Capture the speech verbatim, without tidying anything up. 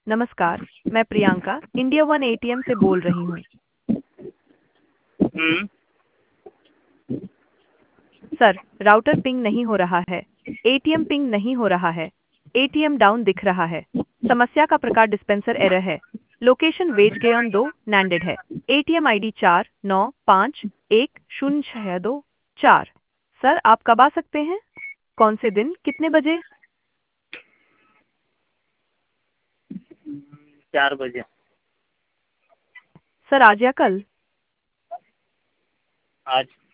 नमस्कार, मैं Priyanka India one ATM से बोल रही हूँ। हम्म। सर, राउटर पिंग नहीं हो रहा है। एटीएम पिंग नहीं हो रहा है। एटीएम डाउन दिख रहा है। समस्या का प्रकार डिस्पेंसर एरर है। लोकेशन वेज गेयन दो नैंडेड है। एटीएम आईडी चार नौ पाँच एक शून्य छः दो चार। सर, आप कब आ सकते हैं? कौन से दिन, कितने बजे? चार बजे। सर, आज या कल? आज।